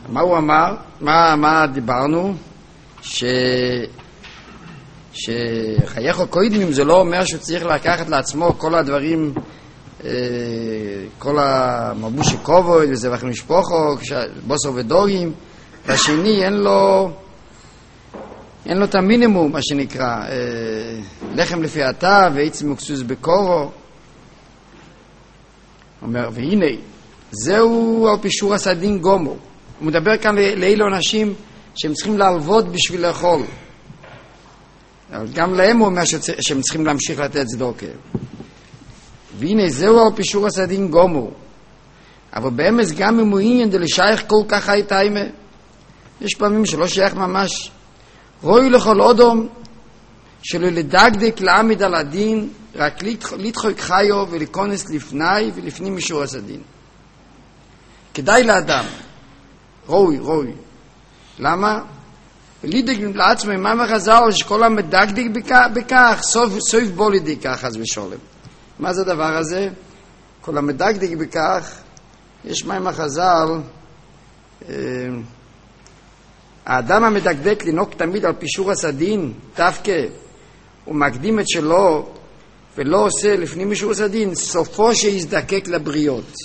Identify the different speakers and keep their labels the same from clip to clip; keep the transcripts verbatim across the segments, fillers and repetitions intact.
Speaker 1: מה הוא אמר? מה, מה דיברנו? ש... שחייך קוידמים זה לא אומר שהוא צריך לקחת לעצמו כל הדברים, כל המבושי קובוי וזבח משפוחו, בוסו ודוגים, והשני אין לו אין לו את המינימום, מה שנקרא לחם לפי עתה ועצם מוקסוס בקורו. אומר, והנה זהו על פישור הסדין גומו. הוא מדבר כאן לאלו אנשים שהם צריכים להלוות בשביל לאכול, אבל גם להם הוא אומר שהם צריכים להמשיך לתת צדוקה. והנה זהו על פישור הסדין גומו, אבל באמס גם אם הוא עניין דלשייך כל כך הייתיימה, יש פעמים שלא שייך ממש. רואי לכל אודום שלא לדגדק לעמיד על הדין, רק לדחוק חיו ולכונס לפני ולפנים מישור הסדין. כדאי לאדם, רואי, רואי. למה? ולידק לעצמם מה מחזר שכל המדגדק בכך, סוף, סוף בו לידק אז ושולם. מה זה הדבר הזה? כל המדגדק בכך, יש מים החז"ל, אה, האדם המדקדק לנהוג תמיד על פישור הסדין, דווקא, הוא מקדים את שלו ולא עושה לפנים מישור הסדין, סופו שיזדקק לבריות.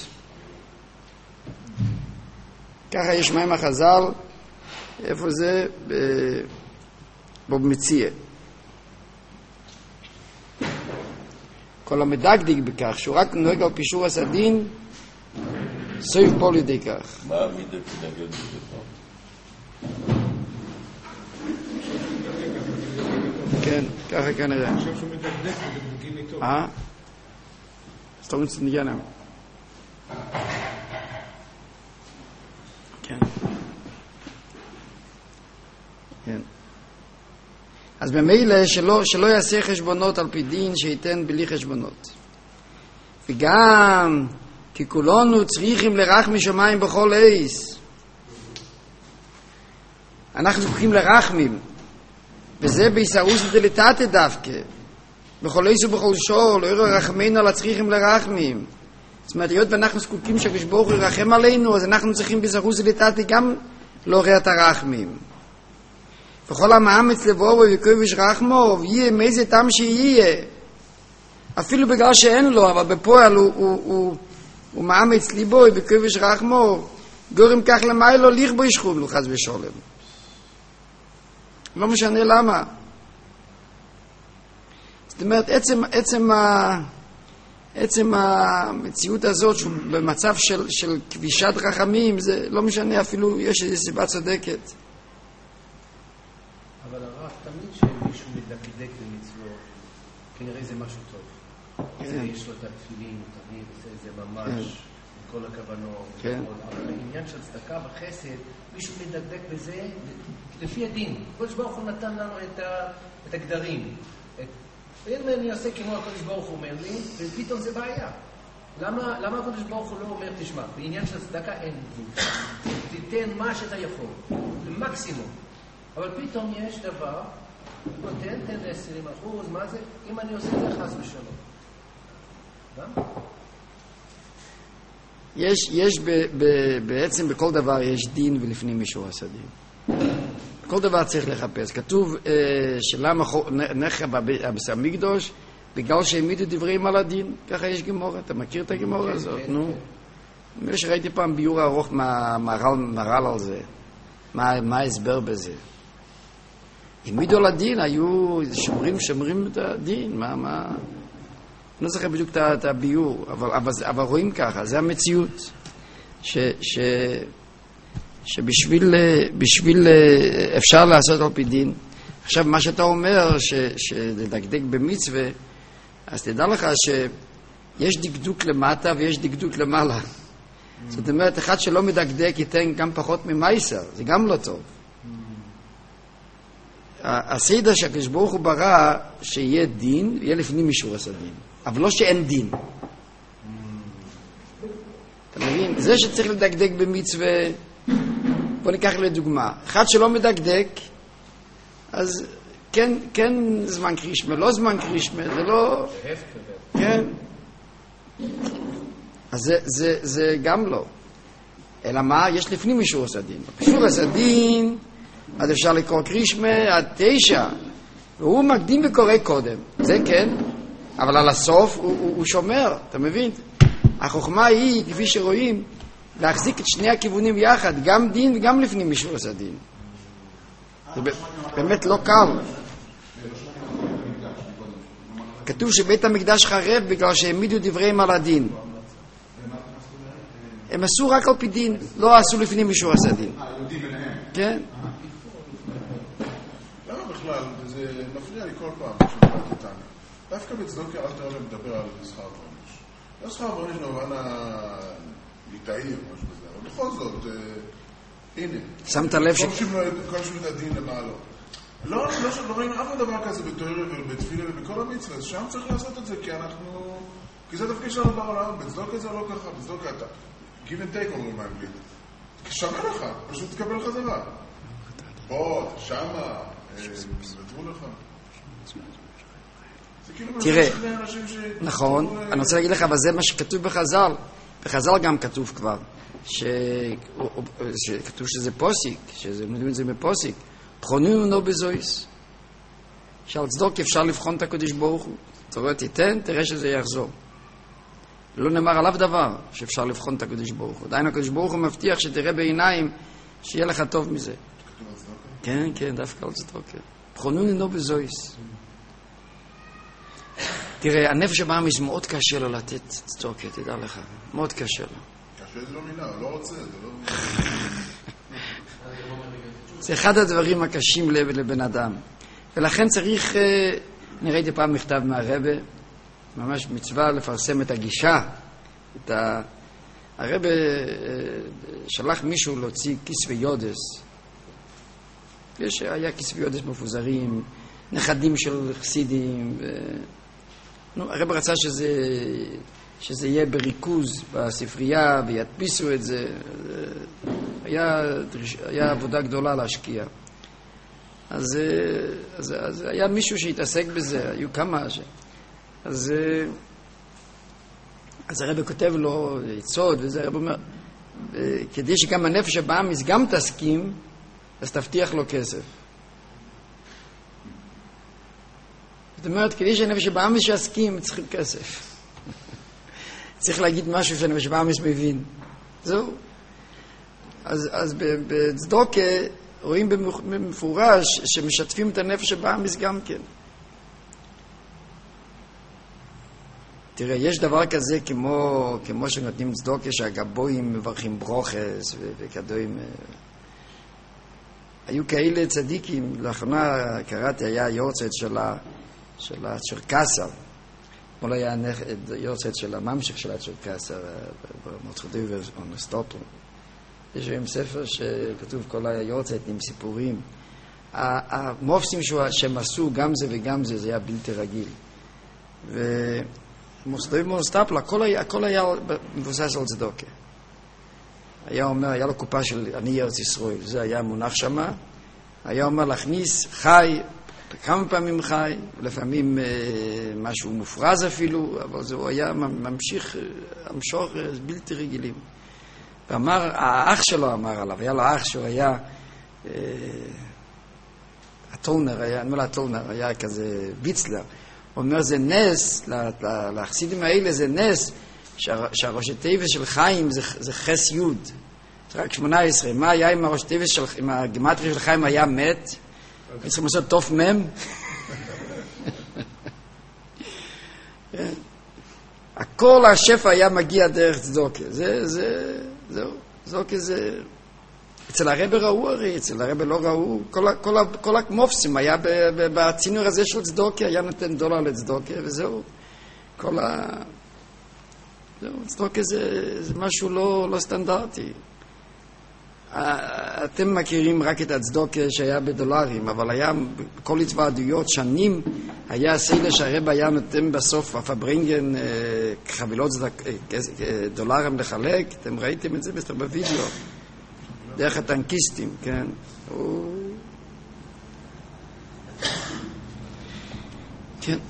Speaker 1: ככה יש מים החז"ל, איפה זה? במציאה. כל המדקדק בכך, שהוא רק נוהג על פישור הסדין, סוף בו לידי כך.
Speaker 2: מה המידה כנגד בזה פה?
Speaker 1: כן, ככה כנראה.
Speaker 3: אני חושב שהוא מדקדק ודקדקים איתו.
Speaker 1: אה? אז תאמרו נגיע להם. כן. כן. אז במילא שלא, שלא יעשה חשבונות על פי דין, שייתן בלי חשבונות. וגם כי כולנו צריכים לרחמי שמיים בכל עיס. אנחנו זקוקים לרחמים, וזה בישרוס דליטת דווקא. בכל עיס ובכל שור, לא יראו רחמנו על הצריכים לרחמים. זאת אומרת, היות ואנחנו זקוקים שהקדוש ברוך הוא ירחם עלינו, אז אנחנו צריכים בישרוס דליטת גם לעורר את הרחמים. וכל המאמץ לבוא וכובש רחמו, ויהיה מאיזה טעם שיהיה. אפילו בגלל שאין לו, אבל בפועל הוא, הוא, הוא, הוא מאמץ ליבו וכובש רחמו, גורם כך למיילו לכבו ישכון לו חס ושולם. לא משנה למה. זאת אומרת, עצם, עצם, ה, עצם המציאות הזאת, שהוא במצב של, של כבישת רחמים, זה לא משנה, אפילו יש איזו סיבה צודקת.
Speaker 4: אבל הרב, תמיד שמישהו מדקדק במצוות, כנראה זה משהו טוב. זה יש לו את התפילין, תמיד, זה ממש, עם כל הכוונות. אבל העניין של צדקה וחסד, מישהו מדקדק בזה לפי הדין. הקדוש ברוך הוא נתן לנו את הגדרים. ואם אני עושה כמו הקדוש ברוך הוא אומר לי, ופתאום זה בעיה. למה הקדוש ברוך הוא לא אומר, תשמע, בעניין של צדקה אין גבול. תיתן מה שאתה יכול, למקסימום. אבל פתאום יש דבר, נותן, תן ל-עשרים אחוז, מה זה? אם אני עושה את זה חס ושלום. למה?
Speaker 1: יש, יש ב, ב, בעצם בכל דבר יש דין ולפנים מישור הסדין. כל דבר צריך לחפש. כתוב אה, שלמה נחיה בבשר מקדוש, בגלל שהעמידו דברים על הדין. ככה יש גמורה. אתה מכיר את הגמורה הזאת? נו. יש ראיתי פעם ביור ארוך מהר"ל על זה. מה, מה ההסבר בזה? העמידו על הדין, היו שומרים, שומרים את הדין. מה, מה... לא זוכר בדיוק את הביור, אבל, אבל, אבל רואים ככה, זה המציאות. ש, ש, שבשביל בשביל אפשר לעשות על פי דין. עכשיו, מה שאתה אומר, ש, שלדקדק במצווה, אז תדע לך שיש דקדוק למטה ויש דקדוק למעלה. Mm. זאת אומרת, אחד שלא מדקדק ייתן גם פחות ממייסר, זה גם לא טוב. Mm. הסדר שהקדוש ברוך הוא ברא, שיהיה דין, יהיה לפנים מישור הסדין. אבל לא שאין דין. Mm. אתה מבין? זה שצריך לדקדק במצווה, בוא ניקח לדוגמה, אחד שלא מדקדק, אז כן, כן זמן קרישמה, לא זמן קרישמה, זה לא... כן. אז זה, זה, זה גם לא. אלא מה? יש לפנים משורת הדין. בשורת הדין, אז אפשר לקרוא קרישמה עד תשע, והוא מקדים וקורא קודם. זה כן, אבל על הסוף הוא, הוא, הוא שומר, אתה מבין? החוכמה היא, כפי שרואים, להחזיק את שני הכיוונים יחד, גם דין וגם לפנים משורת הדין. זה באמת לא קל. כתוב שבית המקדש חרב בגלל שהעמידו דבריהם על הדין. הם עשו רק על פי דין, לא עשו לפנים משורת הדין.
Speaker 5: היהודים ביניהם.
Speaker 1: כן.
Speaker 5: למה בכלל, זה מפריע לי כל פעם כשאומרת אותנו. דווקא בצדוקה אל תראה מדבר על שכר ועונש. לא שכר ועונש נובן הליטאי או משהו כזה, אבל בכל זאת, הנה.
Speaker 1: שמת לב ש...
Speaker 5: כל שום את הדין למעלו. לא, לא רואים אף דבר כזה בתורה ובתפילה ובכל המצוות, שם צריך לעשות את זה, כי אנחנו... כי זה תפקיד שלנו בעולם, בצדוקה זה לא ככה, בצדוקה אתה... give and take אומרים באנגלית. שווה לך, פשוט תקבל חזרה. בוא, שמה, נתבו לך.
Speaker 1: תראה, נכון, אני רוצה להגיד לך, אבל זה מה שכתוב בחז"ל. בחז"ל גם כתוב כבר, שכתוב שזה פוסיק, שמדברים את זה בפוסיק. בחונים לנו בזויס. שעל צדוק אפשר לבחון את הקדוש ברוך הוא. אתה רואה, תיתן, תראה שזה יחזור. לא נאמר עליו דבר שאפשר לבחון את הקדוש ברוך הוא. דיינו הקדוש ברוך הוא מבטיח שתראה בעיניים שיהיה לך טוב מזה. כן, כן, דווקא על צדוק. בחונים לנו בזויס. תראה, הנפש הבאמיס מאוד קשה לו לתת צדוק, תדע לך. מאוד קשה לו.
Speaker 5: קשה זה לא מילה, הוא לא רוצה, זה לא...
Speaker 1: זה אחד הדברים הקשים לבן אדם. ולכן צריך, אני ראיתי פעם מכתב מהרבא, ממש מצווה לפרסם את הגישה. את ה... הרבא שלח מישהו להוציא כסבי יודס. יש, היה כסבי יודס מפוזרים, נכדים של חסידים. ו... נו, הרבא רצה שזה, שזה יהיה בריכוז בספרייה וידפיסו את זה. היה, היה עבודה גדולה להשקיע. אז, אז, אז היה מישהו שהתעסק בזה, היו כמה ש... אז, אז הרב כותב לו עצות, וזה הרב אומר, כדי שגם הנפש הבאמיס גם תסכים, אז תבטיח לו כסף. זאת אומרת, כדי שהנפש הבאמיס יסכים, צריכים כסף. צריך להגיד משהו שהנפש הבאמיס מבין. זהו. אז, אז בצדוקה רואים במפורש שמשתפים את הנפש הבאמיס גם כן. תראה, יש דבר כזה כמו, כמו שנותנים צדוקה שהגבויים מברכים ברוכס וכדוים. היו כאלה צדיקים, לאחרונה קראתי, היה יורצת של, ה, של הצ'רקסר. אולי היה יורצת של הממשיך של הצ'רקסר, במוצחותי ואונסטוטו. יש היום ספר שכתוב כל היורצת עם סיפורים. המופסים שהם עשו, גם זה וגם זה, זה היה בלתי רגיל. ומוסדוי מונסטפלה, הכל היה, הכל היה מבוסס על צדוקה. היה אומר, היה לו קופה של אני ארץ ישראל, זה היה מונח שמה. היה אומר להכניס חי, כמה פעמים חי, ולפעמים אה, משהו מופרז אפילו, אבל זה היה ממשיך, המשוך בלתי רגילים. ואמר, האח שלו אמר עליו, היה לו אח שהוא היה, אה, הטולנר, היה, אני אומר הטולנר, היה כזה ביצלר. הוא אומר, זה נס, לחסידים האלה זה נס, שהראש התיבס של חיים זה, זה חס יוד. זה רק שמונה עשרה. מה היה אם הראש התיבס של, אם הגימטריה של חיים היה מת? צריכים לעשות תוף מם? הכל השפע היה מגיע דרך צדוקה. זה, זה, זהו. צדוקה זה... אצל הרב ראו הרי, אצל הרב לא ראו. כל, כל, כל המופסים היה בצינור הזה של צדוקה, היה נותן דולר לצדוקה, וזהו. כל ה... זהו, צדוקה זה, זה משהו לא, לא סטנדרטי. אתם מכירים רק את הצדוקה שהיה בדולרים, אבל היה בכל התוועדויות שנים, היה סיילה שהרב היה נותן בסוף הפברינגן חבילות דולרים לחלק. אתם ראיתם את זה בווידאו, דרך הטנקיסטים, כן? הוא... כן.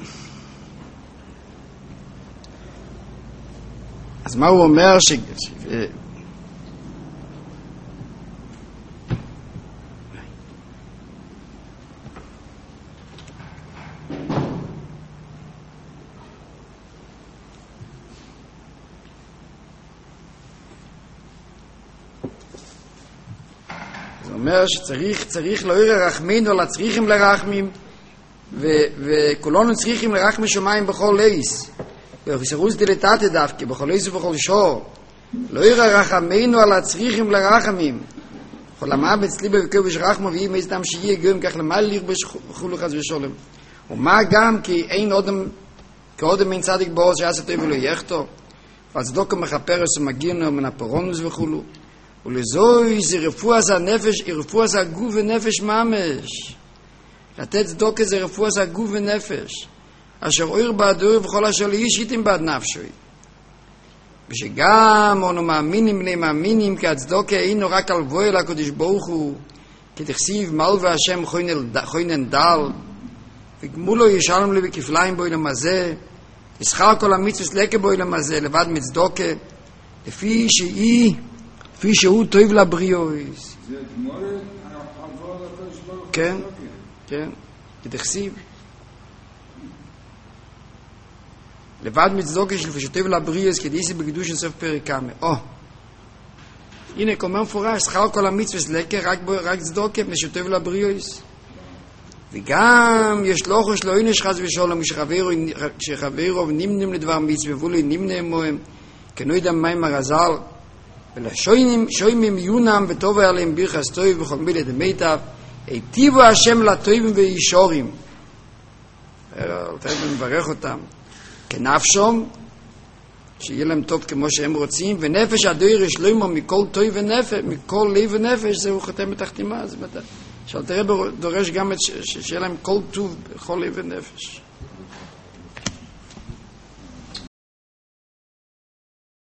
Speaker 1: אז מה הוא אומר? ש... זה אומר שצריך, צריך לא ירא רחמינו, אלא צריכים לרחמים, וכולנו צריכים לרחמי שמיים בכל ליס. ובסירוס דלתתא דווקא, בכל ליס ובכל שור. לא ירא רחמינו, אלא צריכים לרחמים. כל המאמץ ליבה וכובש רחמו, ואם איזה דם שיהיה גם כך למעלה לרבש וכולו חס ושולם. ומה גם כי אין אודם, כאודם אין צדיק בעוז שעשה טוב ולא יחתו. והצדוקה מחפרס ומגירנו מן הפורונוס וכולו. ולזוי זה רפואת הנפש, רפואת הגוף ונפש ממש. לתת צדוקה זה רפואת הגוף ונפש. אשר אויר בעדור וכל אשר לאיש איתם בעד נפשוי. ושגם אנו מאמינים בני מאמינים כי הצדוקה אינו רק על בוי לקודש ברוך הוא, כי תכסיב מלווה השם חוינן דל, וגמולו ישלם לי בכפליים בו אילם הזה, ישחר כל המצווס לקה בו אילם הזה, לבד מצדוקה, לפי שהיא, לפי שהוא טוב לבריאויס.
Speaker 6: זה גמורת, עבור לקודש ברוך הוא.
Speaker 1: כן, כן, כי תכסיב. לבד מצדוקה של פשוטב לבריאס כדאיסי בקדוש סוף פרק כמה. או, הנה כלומר מפורש, שכר כל המצווס לקה רק, רק צדוקה פשוטב לבריאס. וגם יש לו חוש לא הנה שחז ושולם כשחברו ונמנים לדבר מצווה ואולי נמנה מוהם כנוידם מים הרזל ולשוימים יונם וטוב עליהם ביחס טוב וכל מילה דמיטב היטיבו השם לטובים וישורים. תכף מברך אותם כנפשום, שיהיה להם טוב כמו שהם רוצים, ונפש הדויר יש לו עמו מכל טוב ונפש, מכל לב ונפש, זהו חתם בתחתימה. שאל תראה דורש גם שיהיה להם כל טוב בכל לב ונפש.